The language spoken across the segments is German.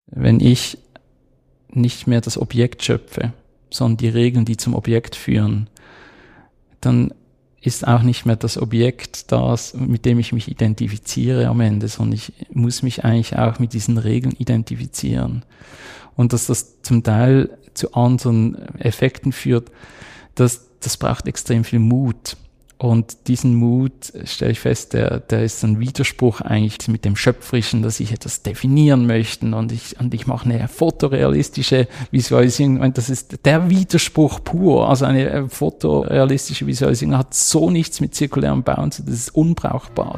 wenn ich nicht mehr das Objekt schöpfe, sondern die Regeln, die zum Objekt führen, dann ist auch nicht mehr das Objekt das, mit dem ich mich identifiziere am Ende, sondern ich muss mich eigentlich auch mit diesen Regeln identifizieren. Und dass das zum Teil zu anderen Effekten führt, das braucht extrem viel Mut. Und diesen Mut, stelle ich fest, der ist ein Widerspruch eigentlich mit dem Schöpferischen, dass ich etwas definieren möchte und ich mache eine fotorealistische Visualisierung. Das ist der Widerspruch pur. Also eine fotorealistische Visualisierung hat so nichts mit zirkulärem Bauen zu tun, das ist unbrauchbar.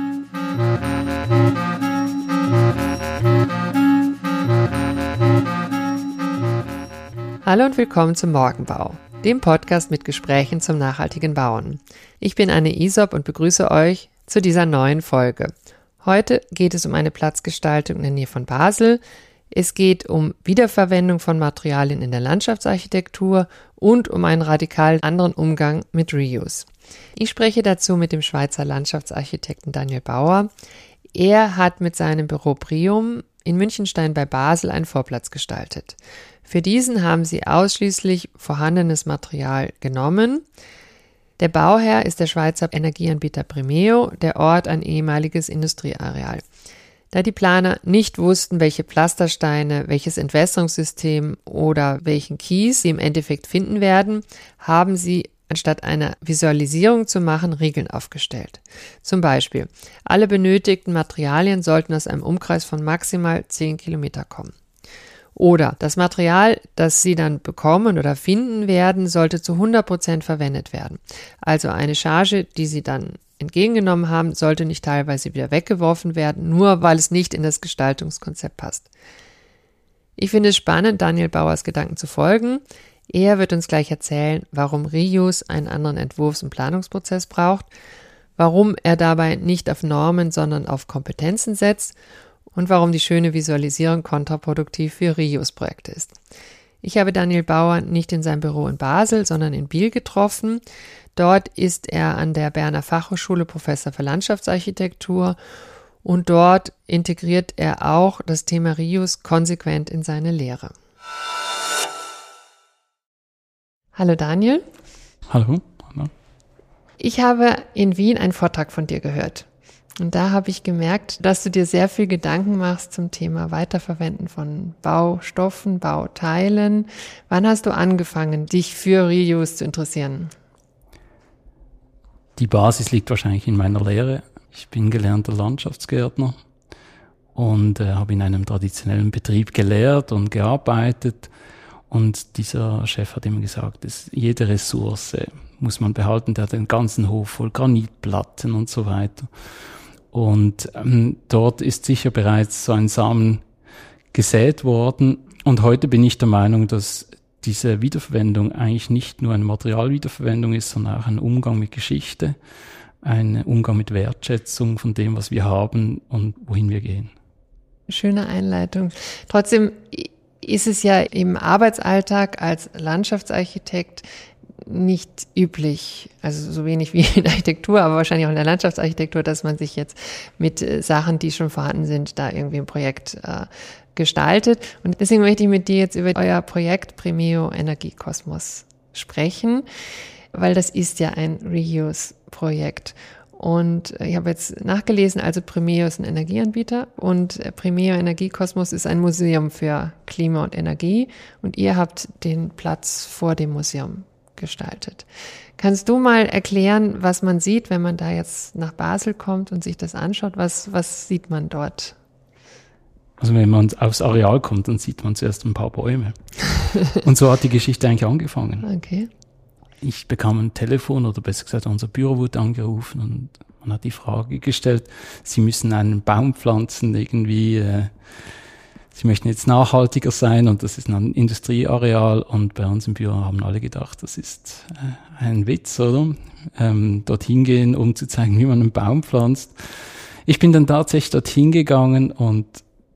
Hallo und willkommen zum Morgenbau, dem Podcast mit Gesprächen zum nachhaltigen Bauen. Ich bin Anne Isop und begrüße euch zu dieser neuen Folge. Heute geht es um eine Platzgestaltung in der Nähe von Basel. Es geht um Wiederverwendung von Materialien in der Landschaftsarchitektur und um einen radikal anderen Umgang mit Reuse. Ich spreche dazu mit dem Schweizer Landschaftsarchitekten Daniel Bauer. Er hat mit seinem Büro Prium in Münchenstein bei Basel einen Vorplatz gestaltet. Für diesen haben sie ausschließlich vorhandenes Material genommen. Der Bauherr ist der Schweizer Energieanbieter Primeo, der Ort ein ehemaliges Industrieareal. Da die Planer nicht wussten, welche Pflastersteine, welches Entwässerungssystem oder welchen Kies sie im Endeffekt finden werden, haben sie anstatt einer Visualisierung zu machen, Regeln aufgestellt. Zum Beispiel, alle benötigten Materialien sollten aus einem Umkreis von maximal 10 Kilometer kommen. Oder das Material, das Sie dann bekommen oder finden werden, sollte zu 100% verwendet werden. Also eine Charge, die Sie dann entgegengenommen haben, sollte nicht teilweise wieder weggeworfen werden, nur weil es nicht in das Gestaltungskonzept passt. Ich finde es spannend, Daniel Bauers Gedanken zu folgen. Er wird uns gleich erzählen, warum Reuse einen anderen Entwurfs- und Planungsprozess braucht, warum er dabei nicht auf Normen, sondern auf Kompetenzen setzt und warum die schöne Visualisierung kontraproduktiv für Reuse-Projekte ist. Ich habe Daniel Bauer nicht in seinem Büro in Basel, sondern in Biel getroffen. Dort ist er an der Berner Fachhochschule Professor für Landschaftsarchitektur und dort integriert er auch das Thema Reuse konsequent in seine Lehre. Hallo Daniel. Hallo. Hallo. Ich habe in Wien einen Vortrag von dir gehört. Und da habe ich gemerkt, dass du dir sehr viel Gedanken machst zum Thema Weiterverwenden von Baustoffen, Bauteilen. Wann hast du angefangen, dich für Reuse zu interessieren? Die Basis liegt wahrscheinlich in meiner Lehre. Ich bin gelernter Landschaftsgärtner und habe in einem traditionellen Betrieb gelehrt und gearbeitet. Und dieser Chef hat immer gesagt, dass jede Ressource muss man behalten. Der hat einen ganzen Hof voll Granitplatten und so weiter. Und dort ist sicher bereits so ein Samen gesät worden. Und heute bin ich der Meinung, dass diese Wiederverwendung eigentlich nicht nur eine Materialwiederverwendung ist, sondern auch ein Umgang mit Geschichte, ein Umgang mit Wertschätzung von dem, was wir haben und wohin wir gehen. Schöne Einleitung. Trotzdem ist es ja im Arbeitsalltag als Landschaftsarchitekt nicht üblich, also so wenig wie in der Architektur, aber wahrscheinlich auch in der Landschaftsarchitektur, dass man sich jetzt mit Sachen, die schon vorhanden sind, da irgendwie ein Projekt gestaltet. Und deswegen möchte ich mit dir jetzt über euer Projekt Primeo Energiekosmos sprechen, weil das ist ja ein Reuse-Projekt. Und ich habe jetzt nachgelesen, also Primeo ist ein Energieanbieter und Primeo Energiekosmos ist ein Museum für Klima und Energie und ihr habt den Platz vor dem Museum gestaltet. Kannst du mal erklären, was man sieht, wenn man da jetzt nach Basel kommt und sich das anschaut? Was sieht man dort? Also wenn man aufs Areal kommt, dann sieht man zuerst ein paar Bäume. Und so hat die Geschichte eigentlich angefangen. Okay. Ich bekam ein Telefon, oder besser gesagt, unser Büro wurde angerufen und man hat die Frage gestellt, Sie müssen einen Baum pflanzen, irgendwie, Sie möchten jetzt nachhaltiger sein und das ist ein Industrieareal und bei uns im Büro haben alle gedacht, das ist ein Witz, oder? Dorthin gehen, um zu zeigen, wie man einen Baum pflanzt. Ich bin dann tatsächlich dorthin gegangen und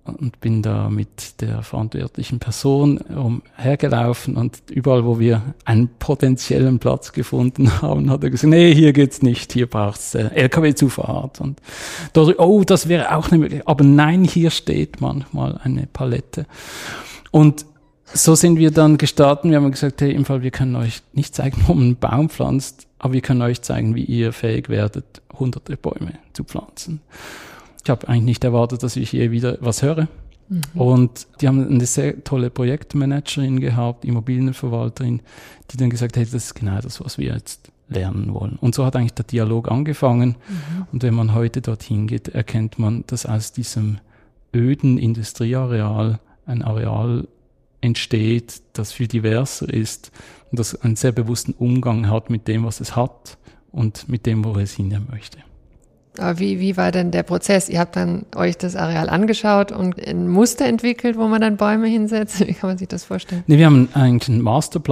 und bin da mit der verantwortlichen Person umhergelaufen und überall, wo wir einen potenziellen Platz gefunden haben, hat er gesagt, nee, hier geht's nicht, hier braucht's LKW-Zufahrt. Und dort, oh, das wäre auch eine Möglichkeit. Aber nein, hier steht manchmal eine Palette. Und so sind wir dann gestartet. Wir haben gesagt, hey, im Fall, wir können euch nicht zeigen, wo man einen Baum pflanzt, aber wir können euch zeigen, wie ihr fähig werdet, hunderte Bäume zu pflanzen. Ich habe eigentlich nicht erwartet, dass ich je wieder was höre. Mhm. Und die haben eine sehr tolle Projektmanagerin gehabt, Immobilienverwalterin, die dann gesagt hat, das ist genau das, was wir jetzt lernen wollen. Und so hat eigentlich der Dialog angefangen. Mhm. Und wenn man heute dorthin geht, erkennt man, dass aus diesem öden Industrieareal ein Areal entsteht, das viel diverser ist und das einen sehr bewussten Umgang hat mit dem, was es hat und mit dem, wo es hin möchte. Aber wie war denn der Prozess? Ihr habt dann euch das Areal angeschaut und ein Muster entwickelt, wo man dann Bäume hinsetzt? Wie kann man sich das vorstellen? Nee, wir haben eigentlich einen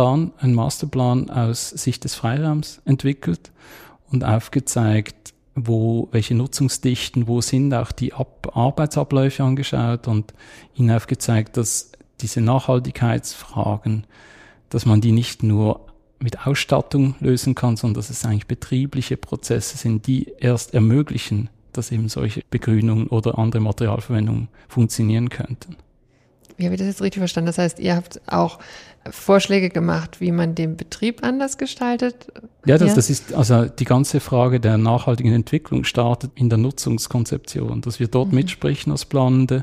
Masterplan aus Sicht des Freiraums entwickelt und aufgezeigt, welche Nutzungsdichten wo sind, auch die Arbeitsabläufe angeschaut und ihnen aufgezeigt, dass diese Nachhaltigkeitsfragen, dass man die nicht nur mit Ausstattung lösen kann, sondern dass es eigentlich betriebliche Prozesse sind, die erst ermöglichen, dass eben solche Begrünungen oder andere Materialverwendungen funktionieren könnten. Wie habe ich das jetzt richtig verstanden? Das heißt, ihr habt auch Vorschläge gemacht, wie man den Betrieb anders gestaltet? Ja, das ist also die ganze Frage der nachhaltigen Entwicklung startet in der Nutzungskonzeption, dass wir dort mitsprechen als Planende,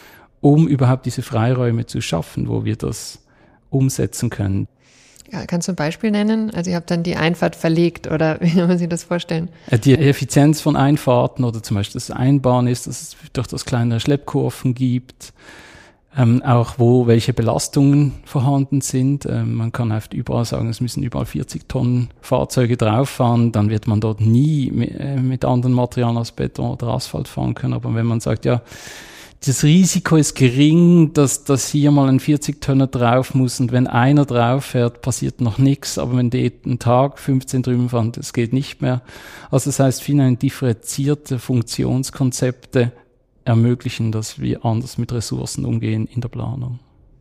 um überhaupt diese Freiräume zu schaffen, wo wir das umsetzen können. Ja, kannst du ein Beispiel nennen? Also ihr habt dann die Einfahrt verlegt oder wie kann man sich das vorstellen? Die Effizienz von Einfahrten oder zum Beispiel das Einbauen ist, dass es durch das kleinere Schleppkurven gibt, auch welche Belastungen vorhanden sind. Man kann oft überall sagen, es müssen überall 40 Tonnen Fahrzeuge drauf fahren, dann wird man dort nie mit anderen Materialien als Beton oder Asphalt fahren können. Aber wenn man sagt, ja, das Risiko ist gering, dass hier mal ein 40-Tonner drauf muss und wenn einer drauf fährt, passiert noch nichts, aber wenn die einen Tag 15 drüben fahren, das geht nicht mehr. Also das heißt, viele differenzierte Funktionskonzepte ermöglichen, dass wir anders mit Ressourcen umgehen in der Planung.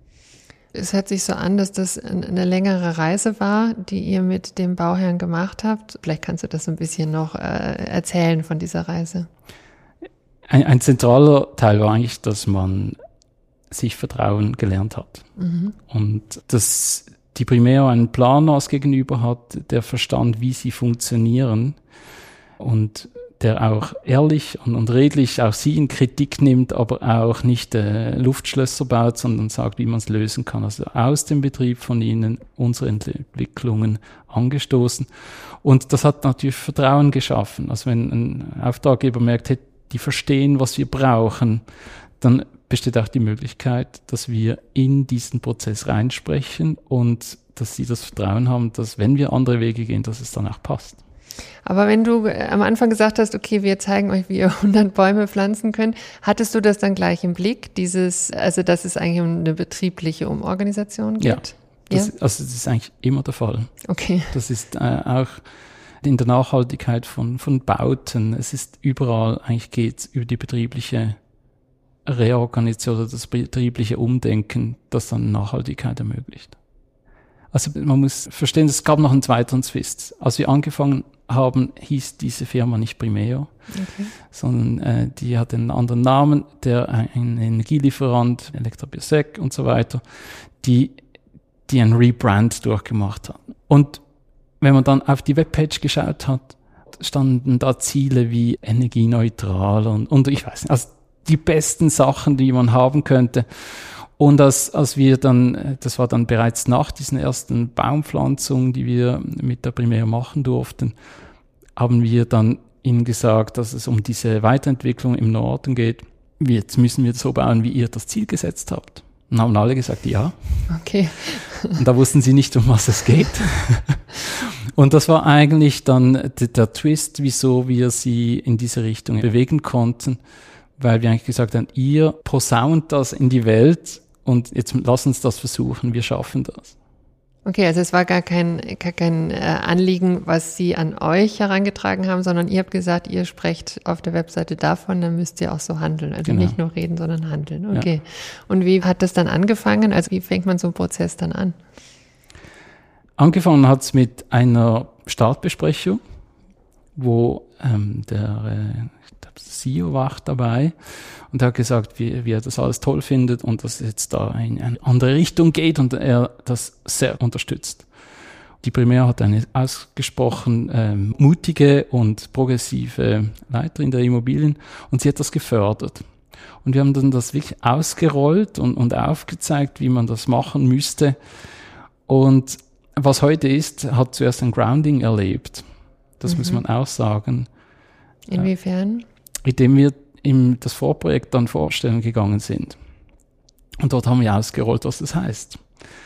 Es hört sich so an, dass das eine längere Reise war, die ihr mit dem Bauherrn gemacht habt. Vielleicht kannst du das ein bisschen noch erzählen von dieser Reise. Ein zentraler Teil war eigentlich, dass man sich Vertrauen gelernt hat. Mhm. Und dass die Primero einen Planers gegenüber hat, der verstand, wie sie funktionieren und der auch ehrlich und redlich auch sie in Kritik nimmt, aber auch nicht Luftschlösser baut, sondern sagt, wie man es lösen kann. Also aus dem Betrieb von ihnen unsere Entwicklungen angestoßen. Und das hat natürlich Vertrauen geschaffen. Also wenn ein Auftraggeber merkt, hey, die verstehen, was wir brauchen, dann besteht auch die Möglichkeit, dass wir in diesen Prozess reinsprechen und dass sie das Vertrauen haben, dass wenn wir andere Wege gehen, dass es dann auch passt. Aber wenn du am Anfang gesagt hast, okay, wir zeigen euch, wie ihr 100 Bäume pflanzen könnt, hattest du das dann gleich im Blick, dass es eigentlich um eine betriebliche Umorganisation geht? Ja, das ist eigentlich immer der Fall. Okay. Das ist auch in der Nachhaltigkeit von Bauten. Es ist überall, eigentlich geht's über die betriebliche Reorganisation oder das betriebliche Umdenken, das dann Nachhaltigkeit ermöglicht. Also man muss verstehen, es gab noch einen weiteren Twist. Als wir angefangen haben, hieß diese Firma nicht Primero, sondern die hatte einen anderen Namen, ein Energielieferant, Elektrobesec und so weiter, die einen Rebrand durchgemacht hat. Und wenn man dann auf die Webpage geschaut hat, standen da Ziele wie energieneutral und ich weiß nicht, also die besten Sachen, die man haben könnte. Und als wir dann, das war dann bereits nach diesen ersten Baumpflanzungen, die wir mit der Primero machen durften, haben wir dann ihnen gesagt, dass es um diese Weiterentwicklung im Norden geht. Jetzt müssen wir so bauen, wie ihr das Ziel gesetzt habt. Und haben alle gesagt, ja. Okay. Und da wussten sie nicht, um was es geht. Und das war eigentlich dann der Twist, wieso wir sie in diese Richtung bewegen konnten, weil wir eigentlich gesagt haben, ihr posaunt das in die Welt und jetzt lass uns das versuchen, wir schaffen das. Okay, also es war gar kein Anliegen, was Sie an euch herangetragen haben, sondern ihr habt gesagt, ihr sprecht auf der Webseite davon, dann müsst ihr auch so handeln. Also Genau. Nicht nur reden, sondern handeln. Okay. Ja. Und wie hat das dann angefangen? Also wie fängt man so einen Prozess dann an? Angefangen hat es mit einer Startbesprechung, wo der CEO war dabei und er hat gesagt, wie er das alles toll findet und dass es jetzt da in eine andere Richtung geht und er das sehr unterstützt. Die Primär hat eine ausgesprochen mutige und progressive Leiterin der Immobilien und sie hat das gefördert. Und wir haben dann das wirklich ausgerollt und aufgezeigt, wie man das machen müsste. Und was heute ist, hat zuerst ein Grounding erlebt. Das muss man auch sagen. Inwiefern? Indem wir das Vorprojekt dann vorstellen gegangen sind. Und dort haben wir ausgerollt, was das heißt.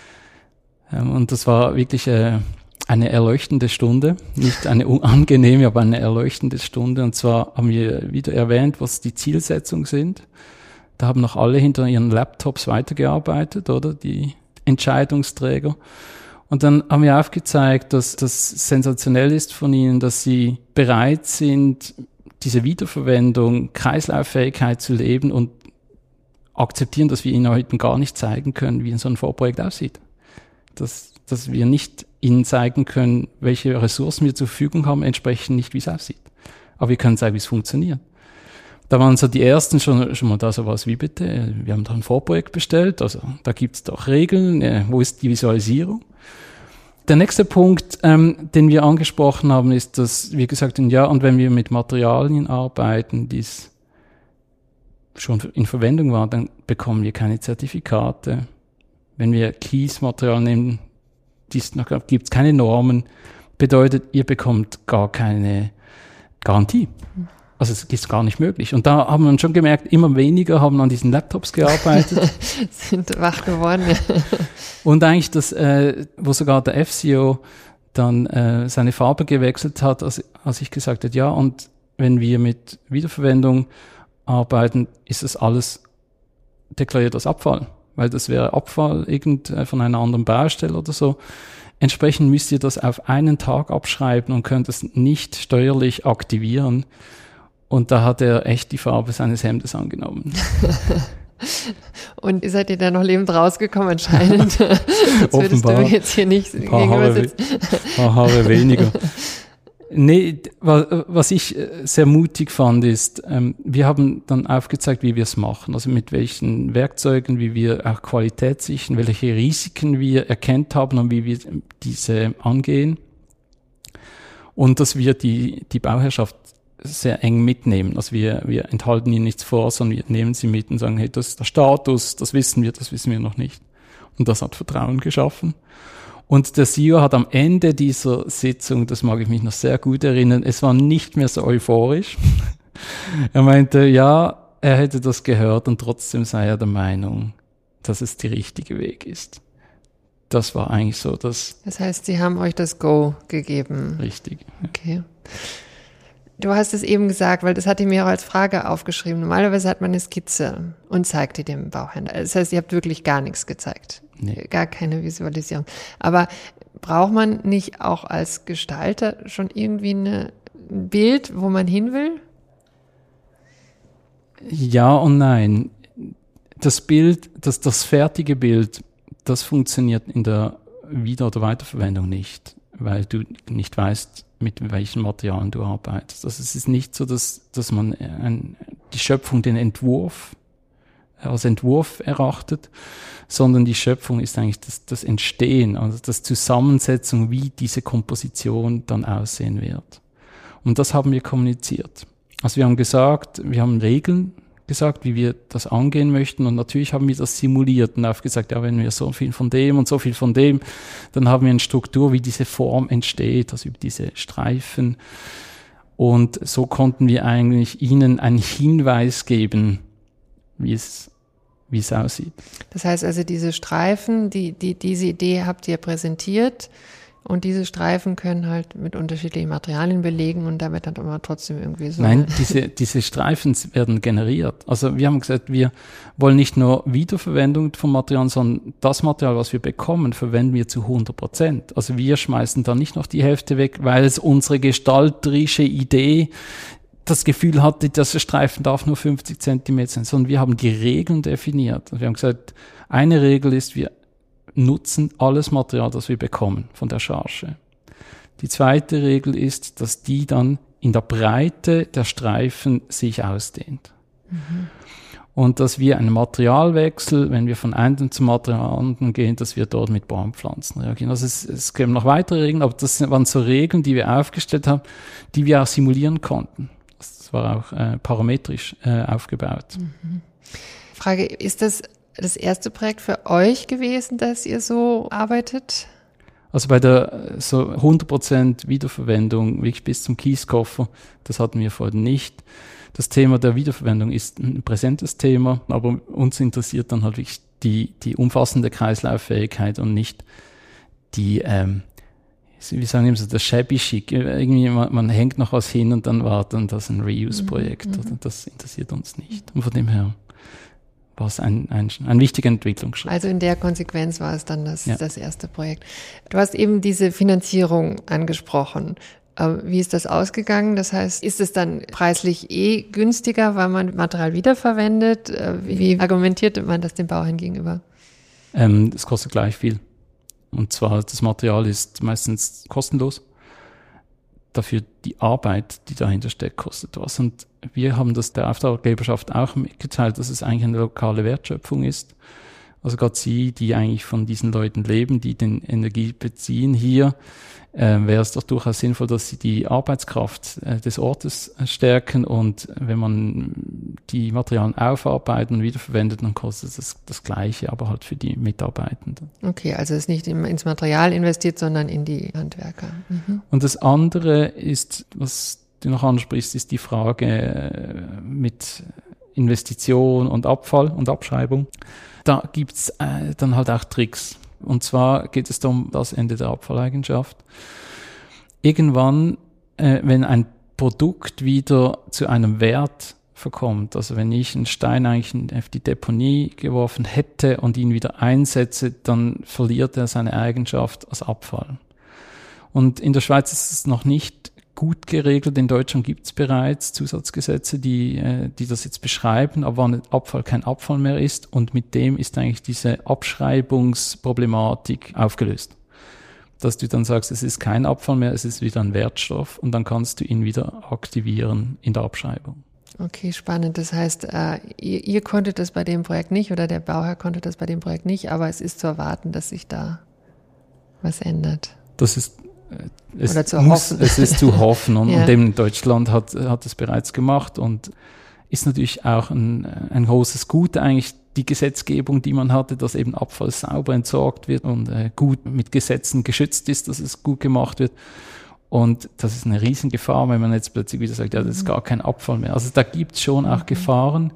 Und das war wirklich eine erleuchtende Stunde. Nicht eine unangenehme, aber eine erleuchtende Stunde. Und zwar haben wir wieder erwähnt, was die Zielsetzungen sind. Da haben noch alle hinter ihren Laptops weitergearbeitet, oder? Die Entscheidungsträger. Und dann haben wir aufgezeigt, dass das sensationell ist von ihnen, dass sie bereit sind, diese Wiederverwendung, Kreislauffähigkeit zu leben und akzeptieren, dass wir ihnen heute gar nicht zeigen können, wie so ein Vorprojekt aussieht. Dass wir nicht ihnen zeigen können, welche Ressourcen wir zur Verfügung haben, entsprechend nicht, wie es aussieht. Aber wir können zeigen, wie es funktioniert. Da waren so die ersten schon mal da sowas wie bitte, wir haben da ein Vorprojekt bestellt, also da gibt es doch Regeln, wo ist die Visualisierung? Der nächste Punkt, den wir angesprochen haben, ist, dass wir gesagt haben, ja, und wenn wir mit Materialien arbeiten, die schon in Verwendung waren, dann bekommen wir keine Zertifikate. Wenn wir Kiesmaterial nehmen, gibt es keine Normen, bedeutet, ihr bekommt gar keine Garantie. Also es ist gar nicht möglich. Und da haben wir schon gemerkt, immer weniger haben an diesen Laptops gearbeitet. Sind wach geworden. Und eigentlich wo sogar der FCO dann seine Farbe gewechselt hat, als ich gesagt habe, ja, und wenn wir mit Wiederverwendung arbeiten, ist das alles deklariert als Abfall. Weil das wäre Abfall von einer anderen Baustelle oder so. Entsprechend müsst ihr das auf einen Tag abschreiben und könnt es nicht steuerlich aktivieren. Und da hat er echt die Farbe seines Hemdes angenommen. Und seid ihr da noch lebend rausgekommen anscheinend? Das würdest du jetzt hier nicht gegenüber sitzen. Ein paar Haare weniger. Nee, was ich sehr mutig fand, ist, wir haben dann aufgezeigt, wie wir es machen. Also mit welchen Werkzeugen, wie wir auch Qualität sichern, welche Risiken wir erkannt haben und wie wir diese angehen. Und dass wir die Bauherrschaft sehr eng mitnehmen. Also wir enthalten ihnen nichts vor, sondern wir nehmen sie mit und sagen, hey, das ist der Status, das wissen wir noch nicht. Und das hat Vertrauen geschaffen. Und der CEO hat am Ende dieser Sitzung, das mag ich mich noch sehr gut erinnern, es war nicht mehr so euphorisch. Er meinte, ja, er hätte das gehört und trotzdem sei er der Meinung, dass es der richtige Weg ist. Das war eigentlich so das. Das heißt, Sie haben euch das Go gegeben. Richtig. Okay. Du hast es eben gesagt, weil das hatte ich mir auch als Frage aufgeschrieben. Normalerweise hat man eine Skizze und zeigt die dem Bauherrn. Das heißt, ihr habt wirklich gar nichts gezeigt. Nee. Gar keine Visualisierung. Aber braucht man nicht auch als Gestalter schon irgendwie ein Bild, wo man hin will? Ja und nein. Das Bild, das fertige Bild, das funktioniert in der Wieder- oder Weiterverwendung nicht, weil du nicht weißt, mit welchen Materialien du arbeitest. Also es ist nicht so, dass man die Schöpfung, den Entwurf als Entwurf erachtet, sondern die Schöpfung ist eigentlich das Entstehen, also das Zusammensetzung, wie diese Komposition dann aussehen wird. Und das haben wir kommuniziert. Also wir haben Regeln gesagt, wie wir das angehen möchten, und natürlich haben wir das simuliert und aufgesagt, ja, wenn wir so viel von dem und so viel von dem, dann haben wir eine Struktur, wie diese Form entsteht, also über diese Streifen. Und so konnten wir eigentlich ihnen einen Hinweis geben, wie es aussieht. Das heißt also, diese Streifen, diese Idee habt ihr präsentiert, Und diese Streifen können halt mit unterschiedlichen Materialien belegen und damit dann aber trotzdem irgendwie so. Nein, diese Streifen werden generiert. Also wir haben gesagt, wir wollen nicht nur Wiederverwendung von Materialien, sondern das Material, was wir bekommen, verwenden wir zu 100%. Also wir schmeißen da nicht noch die Hälfte weg, weil es unsere gestalterische Idee das Gefühl hatte, dass der Streifen darf nur 50 Zentimeter sein, sondern wir haben die Regeln definiert. Und wir haben gesagt, eine Regel ist, wir nutzen alles Material, das wir bekommen von der Charge. Die zweite Regel ist, dass die dann in der Breite der Streifen sich ausdehnt. Mhm. Und dass wir einen Materialwechsel, wenn wir von einem zum Material anderen gehen, dass wir dort mit Baumpflanzen reagieren. Also es gäbe noch weitere Regeln, aber das waren so Regeln, die wir aufgestellt haben, die wir auch simulieren konnten. Das war auch parametrisch aufgebaut. Mhm. Frage, ist das erste Projekt für euch gewesen, dass ihr so arbeitet? Also bei der so 100% Wiederverwendung, wirklich bis zum Kieskoffer, das hatten wir vorher nicht. Das Thema der Wiederverwendung ist ein präsentes Thema, aber uns interessiert dann halt wirklich die umfassende Kreislauffähigkeit und nicht die, wie sagen immer so, das shabby chic. Irgendwie man hängt noch was hin und dann war dann das ein Reuse-Projekt. Mhm. Das interessiert uns nicht. Und von dem her war es ein wichtiger Entwicklungsschritt. Also in der Konsequenz war es dann das erste Projekt. Du hast eben diese Finanzierung angesprochen. Wie ist das ausgegangen? Das heißt, ist es dann preislich günstiger, weil man Material wiederverwendet? Wie argumentierte man das dem Bauherrn gegenüber? Es kostet gleich viel. Und zwar, das Material ist meistens kostenlos. Dafür die Arbeit, die dahinter steckt, kostet was. Und wir haben das der Auftraggeberschaft auch mitgeteilt, dass es eigentlich eine lokale Wertschöpfung ist. Also gerade sie, die eigentlich von diesen Leuten leben, die den Energie beziehen hier, wäre es doch durchaus sinnvoll, dass sie die Arbeitskraft des Ortes stärken, und wenn man die Materialien aufarbeitet und wiederverwendet, dann kostet es das Gleiche, aber halt für die Mitarbeitenden. Okay, also es ist nicht ins Material investiert, sondern in die Handwerker. Mhm. Und das andere ist, was du noch ansprichst, ist die Frage mit Investition und Abfall und Abschreibung. Da gibt's dann halt auch Tricks. Und zwar geht es da um das Ende der Abfalleigenschaft. Irgendwann, wenn ein Produkt wieder zu einem Wert verkommt, also wenn ich einen Stein eigentlich auf die Deponie geworfen hätte und ihn wieder einsetze, dann verliert er seine Eigenschaft als Abfall. Und in der Schweiz ist es noch nicht gut geregelt. In Deutschland gibt es bereits Zusatzgesetze, die das jetzt beschreiben, aber wann Abfall kein Abfall mehr ist, und mit dem ist eigentlich diese Abschreibungsproblematik aufgelöst. Dass du dann sagst, es ist kein Abfall mehr, es ist wieder ein Wertstoff, und dann kannst du ihn wieder aktivieren in der Abschreibung. Okay, spannend. Das heißt, ihr konntet das bei dem Projekt nicht, oder der Bauherr konnte das bei dem Projekt nicht, aber es ist zu erwarten, dass sich da was ändert. Das ist Es ist zu hoffen, und eben Deutschland hat es bereits gemacht, und ist natürlich auch ein großes Gut eigentlich, die Gesetzgebung, die man hatte, dass eben Abfall sauber entsorgt wird und gut mit Gesetzen geschützt ist, dass es gut gemacht wird. Und das ist eine Riesengefahr, wenn man jetzt plötzlich wieder sagt, ja, das ist gar kein Abfall mehr. Also da gibt es schon auch Gefahren.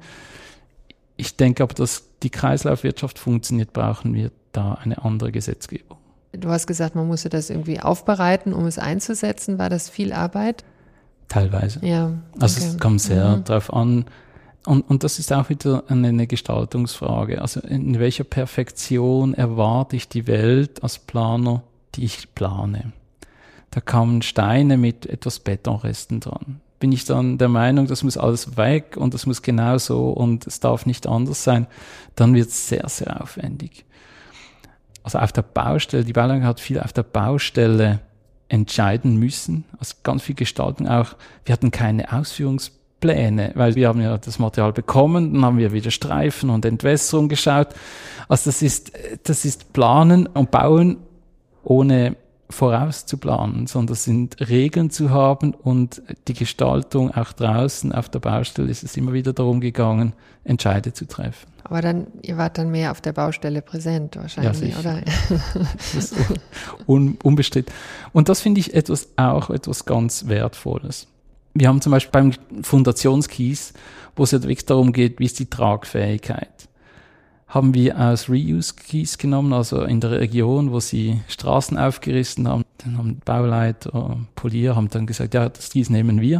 Ich denke aber, dass die Kreislaufwirtschaft funktioniert, brauchen wir da eine andere Gesetzgebung. Du hast gesagt, man musste das irgendwie aufbereiten, um es einzusetzen. War das viel Arbeit? Teilweise. Ja. Okay. Also es kommt sehr drauf an. Und das ist auch wieder eine Gestaltungsfrage. Also in welcher Perfektion erwarte ich die Welt als Planer, die ich plane? Da kamen Steine mit etwas Betonresten dran. Bin ich dann der Meinung, das muss alles weg und das muss genau so und es darf nicht anders sein, dann wird es sehr, sehr aufwendig. Also auf der Baustelle, die Bauleitung hat viel auf der Baustelle entscheiden müssen, also ganz viel Gestaltung auch. Wir hatten keine Ausführungspläne, weil wir haben ja das Material bekommen, dann haben wir wieder Streifen und Entwässerung geschaut. Also das ist Planen und Bauen ohne vorauszuplanen, sondern das sind Regeln zu haben, und die Gestaltung auch draußen auf der Baustelle ist es immer wieder darum gegangen, Entscheide zu treffen. Aber ihr wart dann mehr auf der Baustelle präsent wahrscheinlich, ja, oder? Das ist unbestritten. Und das finde ich etwas ganz Wertvolles. Wir haben zum Beispiel beim Fundationskies, wo es ja wirklich darum geht, wie ist die Tragfähigkeit. haben wir aus Reuse-Kies genommen, also in der Region, wo sie Straßen aufgerissen haben. Dann haben Bauleiter, Polier haben dann gesagt, ja, das Kies nehmen wir.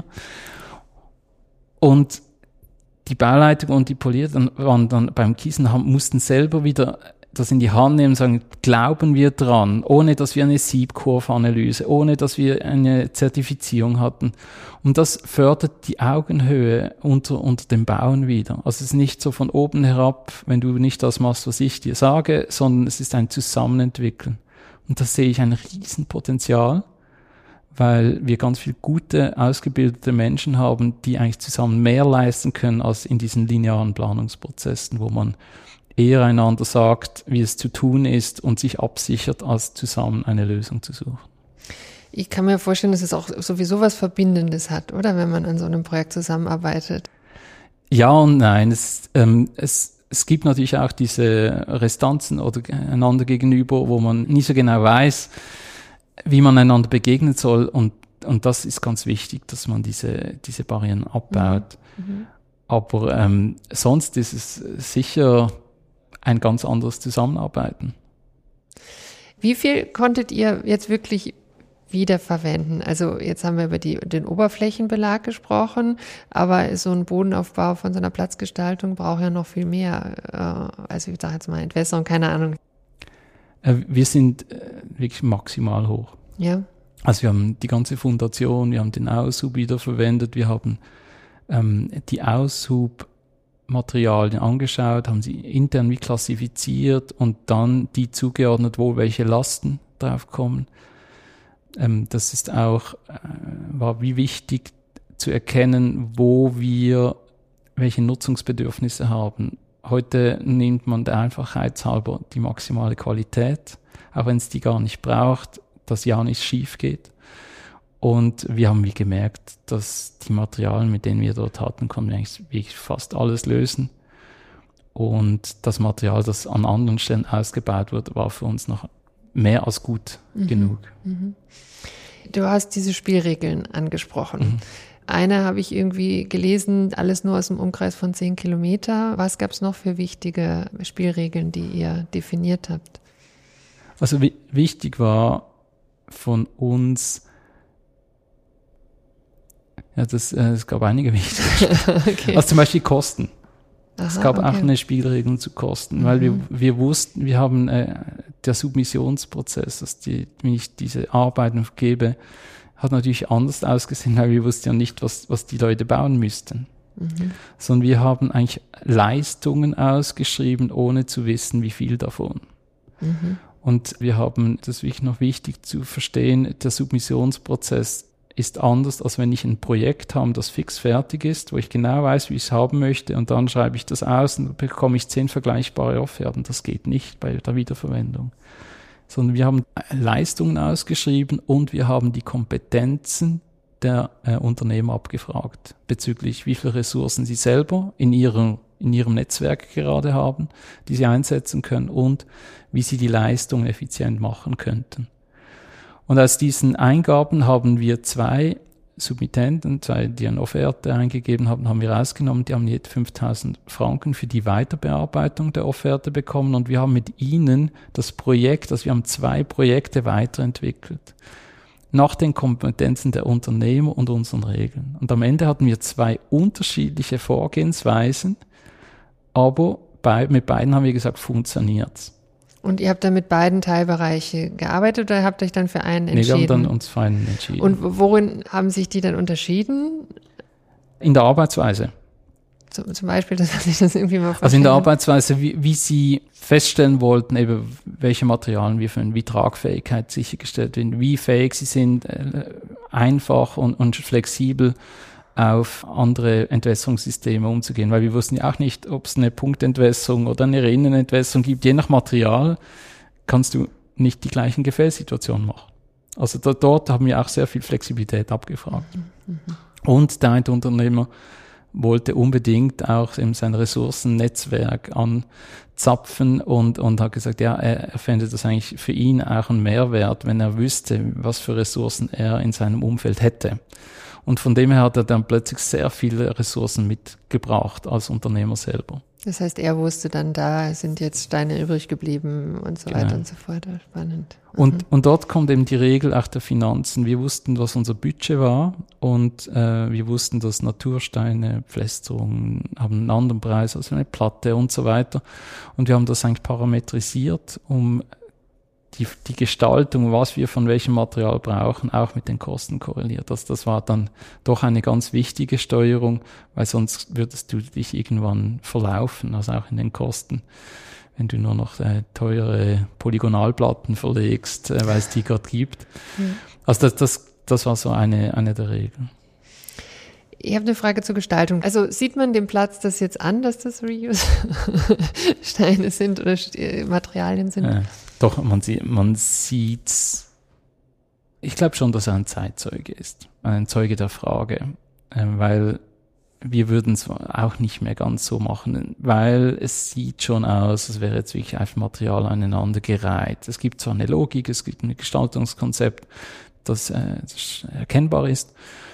Und die Bauleiter und die Polier waren dann beim Gießen, mussten selber wieder das in die Hand nehmen und sagen, glauben wir dran, ohne dass wir eine Siebkurve-Analyse, ohne dass wir eine Zertifizierung hatten. Und das fördert die Augenhöhe unter dem Bauen wieder. Also es ist nicht so von oben herab, wenn du nicht das machst, was ich dir sage, sondern es ist ein Zusammenentwickeln. Und da sehe ich ein Riesenpotenzial, weil wir ganz viele gute, ausgebildete Menschen haben, die eigentlich zusammen mehr leisten können als in diesen linearen Planungsprozessen, wo man eher einander sagt, wie es zu tun ist und sich absichert, als zusammen eine Lösung zu suchen. Ich kann mir vorstellen, dass es auch sowieso was Verbindendes hat, oder? Wenn man an so einem Projekt zusammenarbeitet. Ja und nein. Es gibt natürlich auch diese Restanzen oder einander gegenüber, wo man nie so genau weiß, wie man einander begegnen soll. Und das ist ganz wichtig, dass man diese Barrieren abbaut. Mhm. Aber sonst ist es sicher ein ganz anderes Zusammenarbeiten. Wie viel konntet ihr jetzt wirklich wiederverwenden? Also jetzt haben wir über den Oberflächenbelag gesprochen, aber so ein Bodenaufbau von so einer Platzgestaltung braucht ja noch viel mehr. Also ich sage jetzt mal Entwässerung, keine Ahnung. Wir sind wirklich maximal hoch. Ja. Also wir haben die ganze Fundation, wir haben den Aushub wiederverwendet, wir haben die Aushubmaterialien angeschaut, haben sie intern wie klassifiziert und dann die zugeordnet, wo welche Lasten drauf kommen. Das ist auch, war wie wichtig zu erkennen, wo wir welche Nutzungsbedürfnisse haben. Heute nimmt man der Einfachheit halber die maximale Qualität, auch wenn es die gar nicht braucht, dass ja nichts schief geht. Und wir haben wie gemerkt, dass die Materialien, mit denen wir dort hatten, konnten wir eigentlich wirklich fast alles lösen. Und das Material, das an anderen Stellen ausgebaut wurde, war für uns noch mehr als gut genug. Mhm. Du hast diese Spielregeln angesprochen. Mhm. Eine habe ich irgendwie gelesen, alles nur aus dem Umkreis von 10 Kilometer. Was gab es noch für wichtige Spielregeln, die ihr definiert habt? Also wichtig war von uns, ja, es gab einige wichtige. Okay. Also zum Beispiel Kosten. Es gab auch eine Spielregel zu Kosten, weil wir wussten, wir haben der Submissionsprozess, wenn ich diese Arbeiten gebe, hat natürlich anders ausgesehen, weil wir wussten ja nicht, was die Leute bauen müssten. Mhm. Sondern wir haben eigentlich Leistungen ausgeschrieben, ohne zu wissen, wie viel davon. Mhm. Und wir haben, das ist wirklich noch wichtig zu verstehen, der Submissionsprozess ist anders, als wenn ich ein Projekt habe, das fix fertig ist, wo ich genau weiß, wie ich es haben möchte und dann schreibe ich das aus und dann bekomme ich 10 vergleichbare Offerten. Das geht nicht bei der Wiederverwendung. Sondern wir haben Leistungen ausgeschrieben und wir haben die Kompetenzen der Unternehmer abgefragt bezüglich wie viele Ressourcen sie selber in ihrem Netzwerk gerade haben, die sie einsetzen können und wie sie die Leistung effizient machen könnten. Und aus diesen Eingaben haben wir 2 Submittenten, die eine Offerte eingegeben haben, haben wir rausgenommen. Die haben jetzt 5.000 Franken für die Weiterbearbeitung der Offerte bekommen und wir haben mit ihnen das Projekt, also wir haben 2 Projekte weiterentwickelt. Nach den Kompetenzen der Unternehmer und unseren Regeln. Und am Ende hatten wir 2 unterschiedliche Vorgehensweisen, aber mit beiden haben wir gesagt, funktioniert's. Und ihr habt dann mit beiden Teilbereiche gearbeitet oder habt euch dann für einen entschieden? Nee, wir haben dann uns für einen entschieden. Und worin haben sich die dann unterschieden? In der Arbeitsweise. Zum Beispiel, dass ich das irgendwie mal verstehe. Also in der Arbeitsweise, wie sie feststellen wollten, eben welche Materialien wir finden, wie Tragfähigkeit sichergestellt wird, wie fähig sie sind, einfach und flexibel auf andere Entwässerungssysteme umzugehen, weil wir wussten ja auch nicht, ob es eine Punktentwässerung oder eine Rinnenentwässerung gibt. Je nach Material kannst du nicht die gleichen Gefäßsituationen machen. Also dort haben wir auch sehr viel Flexibilität abgefragt. Mhm. Und der eine Unternehmer wollte unbedingt auch in sein Ressourcennetzwerk anzapfen und hat gesagt, ja, er fände das eigentlich für ihn auch einen Mehrwert, wenn er wüsste, was für Ressourcen er in seinem Umfeld hätte. Und von dem her hat er dann plötzlich sehr viele Ressourcen mitgebracht als Unternehmer selber. Das heißt, er wusste dann, da sind jetzt Steine übrig geblieben und so weiter und so fort. Spannend. Und dort kommt eben die Regel auch der Finanzen. Wir wussten, was unser Budget war und wir wussten, dass Natursteine, Pflästerungen haben einen anderen Preis als eine Platte und so weiter. Und wir haben das eigentlich parametrisiert, um die Gestaltung, was wir von welchem Material brauchen, auch mit den Kosten korreliert. Das war dann doch eine ganz wichtige Steuerung, weil sonst würdest du dich irgendwann verlaufen, also auch in den Kosten, wenn du nur noch teure Polygonalplatten verlegst, weil es die gerade gibt. Mhm. Also das war so eine der Regeln. Ich habe eine Frage zur Gestaltung. Also sieht man dem Platz das jetzt an, dass das Reuse-Steine sind oder Materialien sind? Doch, man sieht's. Ich glaube schon, dass er ein Zeitzeuge ist. Ein Zeuge der Frage. Weil wir würden es auch nicht mehr ganz so machen, weil es sieht schon aus, als wäre jetzt wirklich einfach Material aneinandergereiht. Es gibt zwar eine Logik, es gibt ein Gestaltungskonzept, das erkennbar ist,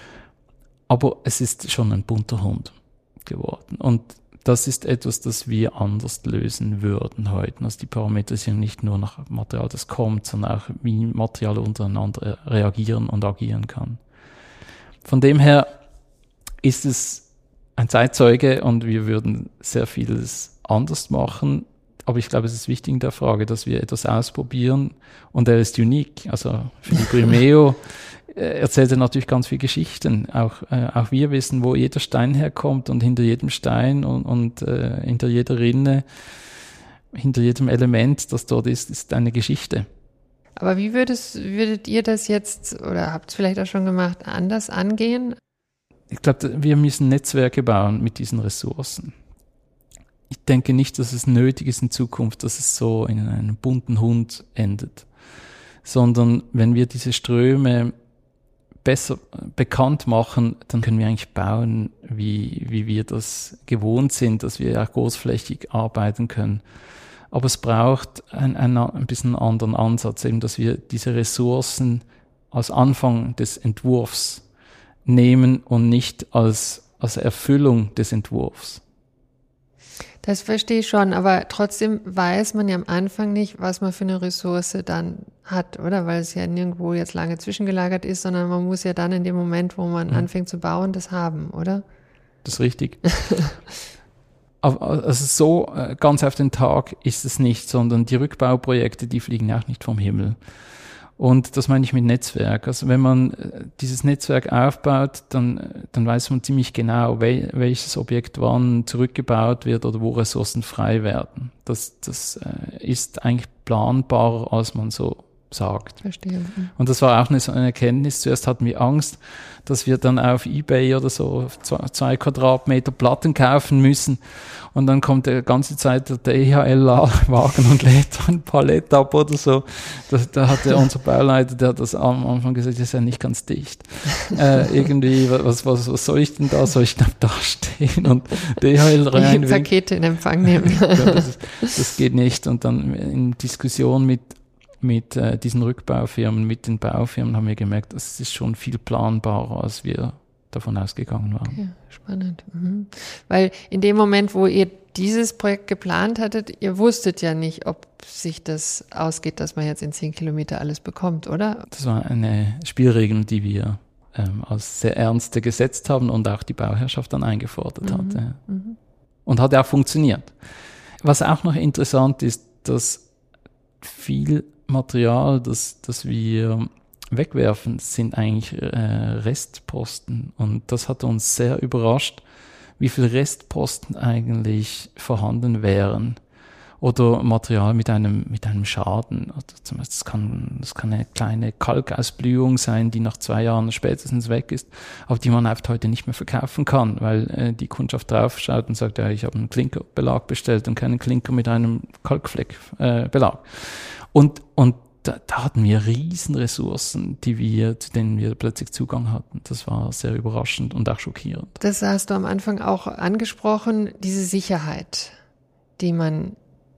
aber es ist schon ein bunter Hund geworden. Und das ist etwas, das wir anders lösen würden heute. Also die Parametrisierung nicht nur nach Material, das kommt, sondern auch, wie Material untereinander reagieren und agieren kann. Von dem her ist es ein Zeitzeuge und wir würden sehr vieles anders machen. Aber ich glaube, es ist wichtig in der Frage, dass wir etwas ausprobieren und er ist unique. Also Philippe Rimeo erzählt natürlich ganz viele Geschichten. Auch wir wissen, wo jeder Stein herkommt und hinter jedem Stein und hinter jeder Rinne, hinter jedem Element, das dort ist eine Geschichte. Aber wie würdet ihr das jetzt, oder habt es vielleicht auch schon gemacht, anders angehen? Ich glaube, wir müssen Netzwerke bauen mit diesen Ressourcen. Ich denke nicht, dass es nötig ist in Zukunft, dass es so in einem bunten Hund endet, sondern wenn wir diese Ströme besser bekannt machen, dann können wir eigentlich bauen, wie wir das gewohnt sind, dass wir auch großflächig arbeiten können. Aber es braucht ein bisschen einen anderen Ansatz, eben, dass wir diese Ressourcen als Anfang des Entwurfs nehmen und nicht als Erfüllung des Entwurfs. Das verstehe ich schon, aber trotzdem weiß man ja am Anfang nicht, was man für eine Ressource dann hat, oder? Weil es ja nirgendwo jetzt lange zwischengelagert ist, sondern man muss ja dann in dem Moment, wo man anfängt zu bauen, das haben, oder? Das ist richtig. Aber also so ganz auf den Tag ist es nicht, sondern die Rückbauprojekte, die fliegen auch nicht vom Himmel. Und das meine ich mit Netzwerk. Also wenn man dieses Netzwerk aufbaut, dann weiß man ziemlich genau, welches Objekt wann zurückgebaut wird oder wo Ressourcen frei werden. Das ist eigentlich planbarer, als man so sagt. Verstehe. Und das war auch so eine Erkenntnis. Zuerst hatten wir Angst, dass wir dann auf eBay oder so 2 Quadratmeter Platten kaufen müssen. Und dann kommt die ganze Zeit der DHL-Wagen und lädt ein Palett ab oder so. Da hatte unser Bauleiter, der hat das am Anfang gesagt, das ist ja nicht ganz dicht. Irgendwie, was soll ich denn da? Soll ich da stehen und DHL rein? Die Pakete in Empfang nehmen. Das geht nicht. Und dann in Diskussion mit diesen Rückbaufirmen, mit den Baufirmen haben wir gemerkt, das ist schon viel planbarer, als wir davon ausgegangen waren. Okay, spannend. Mhm. Weil in dem Moment, wo ihr dieses Projekt geplant hattet, ihr wusstet ja nicht, ob sich das ausgeht, dass man jetzt in 10 Kilometer alles bekommt, oder? Das war eine Spielregel, die wir als sehr ernste gesetzt haben und auch die Bauherrschaft dann eingefordert hat. Ja. Mhm. Und hat auch funktioniert. Was auch noch interessant ist, dass viel Material, das wir wegwerfen, sind eigentlich Restposten. Und das hat uns sehr überrascht, wie viel Restposten eigentlich vorhanden wären. Oder Material mit einem Schaden. Oder zum Beispiel, das kann eine kleine Kalkausblühung sein, die nach 2 Jahren spätestens weg ist, aber die man oft heute nicht mehr verkaufen kann, weil die Kundschaft draufschaut und sagt, ja, ich habe einen Klinkerbelag bestellt und keinen Klinker mit einem Kalkfleckbelag. Und da hatten wir riesen Ressourcen, zu denen wir plötzlich Zugang hatten. Das war sehr überraschend und auch schockierend. Das hast du am Anfang auch angesprochen, diese Sicherheit, die man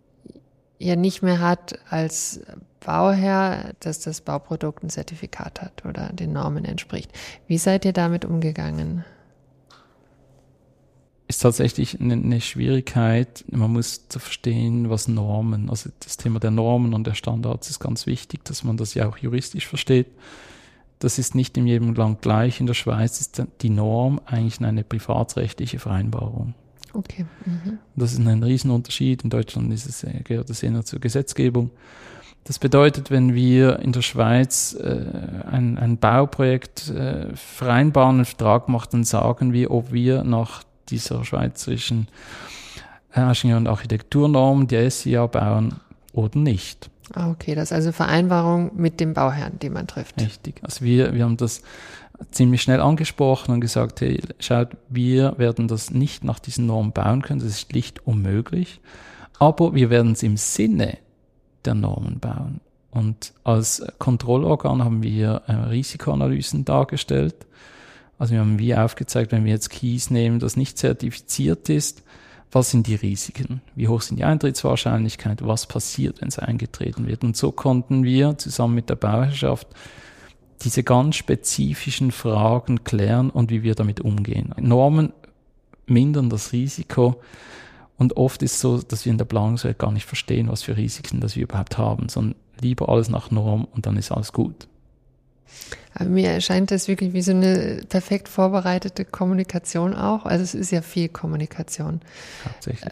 ja nicht mehr hat als Bauherr, dass das Bauprodukt ein Zertifikat hat oder den Normen entspricht. Wie seid ihr damit umgegangen? ist tatsächlich eine Schwierigkeit. Man muss zu verstehen, was Normen, also das Thema der Normen und der Standards ist ganz wichtig, dass man das ja auch juristisch versteht. Das ist nicht in jedem Land gleich. In der Schweiz ist die Norm eigentlich eine privatrechtliche Vereinbarung. Okay. Mhm. Das ist ein Riesenunterschied. In Deutschland gehört es eher zur Gesetzgebung. Das bedeutet, wenn wir in der Schweiz ein Bauprojekt vereinbaren, einen Vertrag machen, dann sagen wir, ob wir nach dieser schweizerischen Ingenieur- und Architekturnorm, die SIA, bauen oder nicht. Okay, das ist also Vereinbarung mit dem Bauherrn, den man trifft. Richtig. Also wir haben das ziemlich schnell angesprochen und gesagt, hey, schaut, wir werden das nicht nach diesen Normen bauen können, das ist schlicht unmöglich, aber wir werden es im Sinne der Normen bauen. Und als Kontrollorgan haben wir Risikoanalysen dargestellt. Also wir haben wie aufgezeigt, wenn wir jetzt Kies nehmen, das nicht zertifiziert ist, was sind die Risiken? Wie hoch sind die Eintrittswahrscheinlichkeit? Was passiert, wenn es eingetreten wird? Und so konnten wir zusammen mit der Bauherrschaft diese ganz spezifischen Fragen klären und wie wir damit umgehen. Normen mindern das Risiko und oft ist es so, dass wir in der Planungswelt gar nicht verstehen, was für Risiken das wir überhaupt haben, sondern lieber alles nach Norm und dann ist alles gut. Aber mir erscheint das wirklich wie so eine perfekt vorbereitete Kommunikation auch. Also es ist ja viel Kommunikation. Tatsächlich.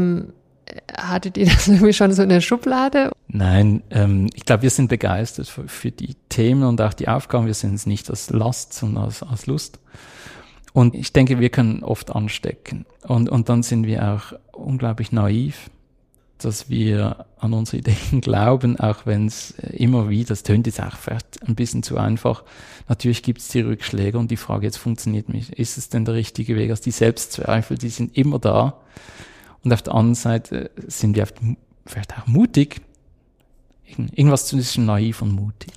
Hattet ihr das irgendwie schon so in der Schublade? Nein, ich glaube, wir sind begeistert für die Themen und auch die Aufgaben. Wir sehen es nicht als Last, sondern als Lust. Und ich denke, wir können oft anstecken. Und dann sind wir auch unglaublich naiv, dass wir an unsere Ideen glauben, auch wenn es immer wieder, das tönt jetzt auch vielleicht ein bisschen zu einfach. Natürlich gibt es die Rückschläge und die Frage, jetzt funktioniert mich, ist es denn der richtige Weg? Also die Selbstzweifel, die sind immer da. Und auf der anderen Seite sind wir vielleicht auch mutig. Irgendwas zwischen naiv und mutig.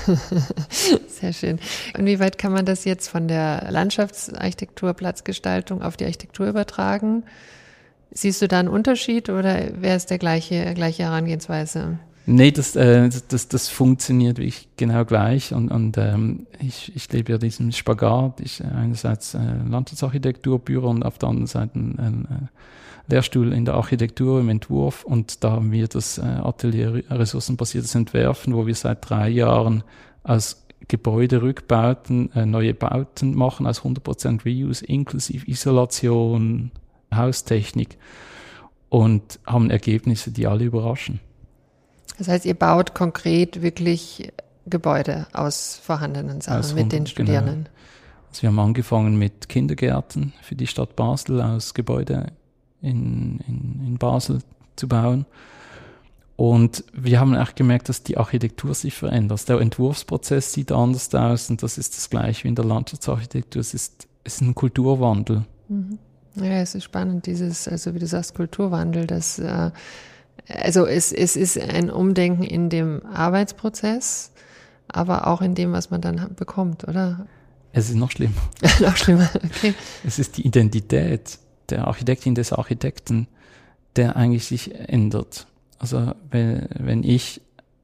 Sehr schön. Und wie weit kann man das jetzt von der Landschaftsarchitektur, Platzgestaltung auf die Architektur übertragen? Siehst du da einen Unterschied oder wäre es der gleiche Herangehensweise? Nee, das funktioniert wirklich genau gleich und ich lebe ja diesen Spagat. Ich einerseits Landschaftsarchitekturbüro und auf der anderen Seite ein Lehrstuhl in der Architektur im Entwurf und da haben wir das Atelier ressourcenbasiertes Entwerfen, wo wir seit 3 Jahren als Gebäuderückbauten neue Bauten machen, als 100% Reuse inklusive Isolation, Haustechnik und haben Ergebnisse, die alle überraschen. Das heißt, ihr baut konkret wirklich Gebäude aus vorhandenen Sachen mit den Studierenden? Genau. Also wir haben angefangen mit Kindergärten für die Stadt Basel aus Gebäude in Basel zu bauen. Und wir haben auch gemerkt, dass die Architektur sich verändert. Der Entwurfsprozess sieht anders aus und das ist das Gleiche wie in der Landschaftsarchitektur. Es ist ein Kulturwandel. Mhm. Ja, es ist spannend, also wie du sagst, Kulturwandel, also es ist ein Umdenken in dem Arbeitsprozess, aber auch in dem, was man dann bekommt, oder? Es ist noch schlimmer. Noch schlimmer, okay. Es ist die Identität der Architektin, des Architekten, der eigentlich sich ändert. Also wenn ich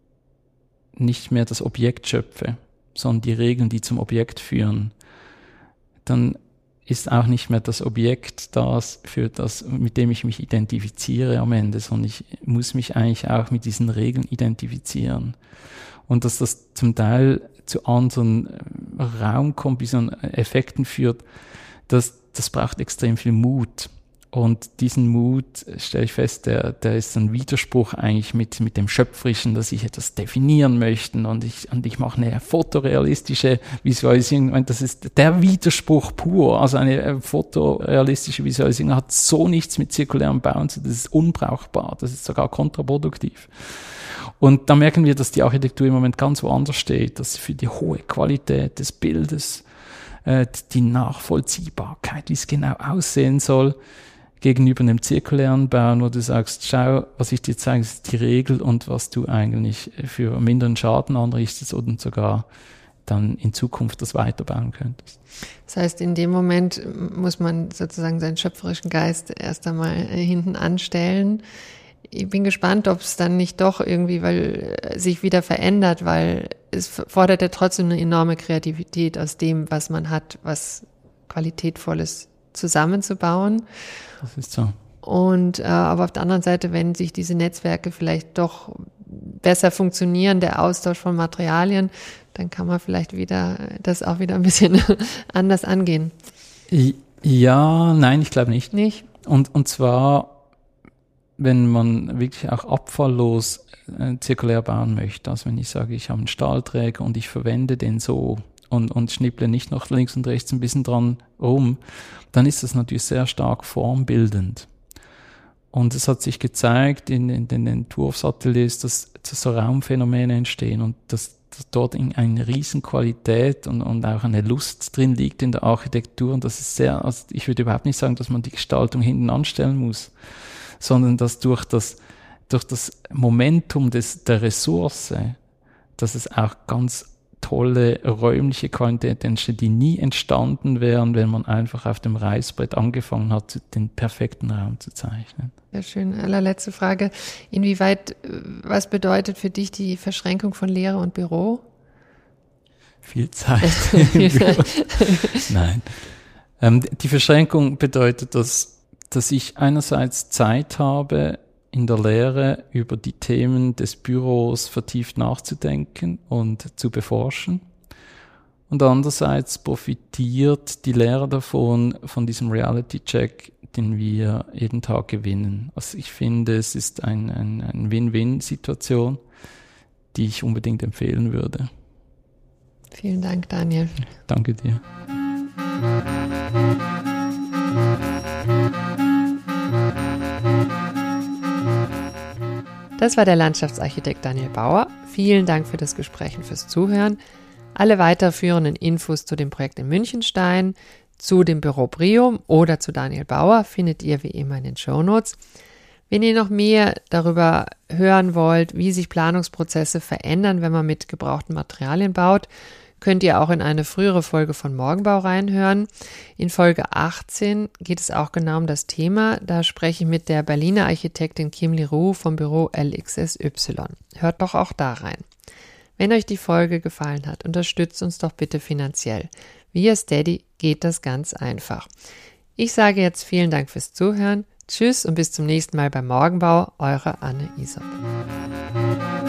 nicht mehr das Objekt schöpfe, sondern die Regeln, die zum Objekt führen, dann ist auch nicht mehr das Objekt mit dem ich mich identifiziere am Ende, sondern ich muss mich eigentlich auch mit diesen Regeln identifizieren. Und dass das zum Teil zu anderen Raumkompositionen-Effekten führt, das braucht extrem viel Mut. Und diesen Mut, stelle ich fest, der ist ein Widerspruch eigentlich mit dem Schöpferischen, dass ich etwas definieren möchte und ich mache eine fotorealistische Visualisierung. Das ist der Widerspruch pur. Also eine fotorealistische Visualisierung hat so nichts mit zirkulärem Bauen zu tun. Das ist unbrauchbar. Das ist sogar kontraproduktiv. Und da merken wir, dass die Architektur im Moment ganz woanders steht, dass für die hohe Qualität des Bildes, die Nachvollziehbarkeit, wie es genau aussehen soll, gegenüber einem zirkulären Bauen, wo du sagst, schau, was ich dir zeige, ist die Regel und was du eigentlich für minderen Schaden anrichtest und sogar dann in Zukunft das weiterbauen könntest. Das heißt, in dem Moment muss man sozusagen seinen schöpferischen Geist erst einmal hinten anstellen. Ich bin gespannt, ob es dann nicht doch irgendwie, weil sich wieder verändert, weil es fordert ja trotzdem eine enorme Kreativität aus dem, was man hat, was Qualitätvolles zusammenzubauen. Das ist so. Und aber auf der anderen Seite, wenn sich diese Netzwerke vielleicht doch besser funktionieren, der Austausch von Materialien, dann kann man vielleicht das auch wieder ein bisschen anders angehen. Ja, nein, ich glaube nicht. Nicht? Und zwar, wenn man wirklich auch abfalllos zirkulär bauen möchte, also wenn ich sage, ich habe einen Stahlträger und ich verwende den so und schnipple nicht noch links und rechts ein bisschen dran rum, dann ist das natürlich sehr stark formbildend. Und es hat sich gezeigt in den Entwurfsateliers, dass so Raumphänomene entstehen und dass dort eine riesen Qualität und auch eine Lust drin liegt in der Architektur. Und das ist also ich würde überhaupt nicht sagen, dass man die Gestaltung hinten anstellen muss, sondern dass durch das Momentum der Ressource, dass es auch ganz tolle räumliche Qualität entsteht, die nie entstanden wären, wenn man einfach auf dem Reißbrett angefangen hat, den perfekten Raum zu zeichnen. Sehr schön. Allerletzte Frage. Inwieweit, was bedeutet für dich die Verschränkung von Lehre und Büro? Viel Zeit im Büro. Nein. Die Verschränkung bedeutet, dass ich einerseits Zeit habe, in der Lehre über die Themen des Büros vertieft nachzudenken und zu beforschen. Und andererseits profitiert die Lehre davon, von diesem Reality-Check, den wir jeden Tag gewinnen. Also ich finde, es ist eine Win-Win-Situation, die ich unbedingt empfehlen würde. Vielen Dank, Daniel. Danke dir. Das war der Landschaftsarchitekt Daniel Bauer. Vielen Dank für das Gespräch und fürs Zuhören. Alle weiterführenden Infos zu dem Projekt in Münchenstein, zu dem Büro Brium oder zu Daniel Bauer findet ihr wie immer in den Shownotes. Wenn ihr noch mehr darüber hören wollt, wie sich Planungsprozesse verändern, wenn man mit gebrauchten Materialien baut, könnt ihr auch in eine frühere Folge von Morgenbau reinhören. In Folge 18 geht es auch genau um das Thema. Da spreche ich mit der Berliner Architektin Kim Leroux vom Büro LXSY. Hört doch auch da rein. Wenn euch die Folge gefallen hat, unterstützt uns doch bitte finanziell. Via Steady geht das ganz einfach. Ich sage jetzt vielen Dank fürs Zuhören. Tschüss und bis zum nächsten Mal beim Morgenbau. Eure Anne Isop.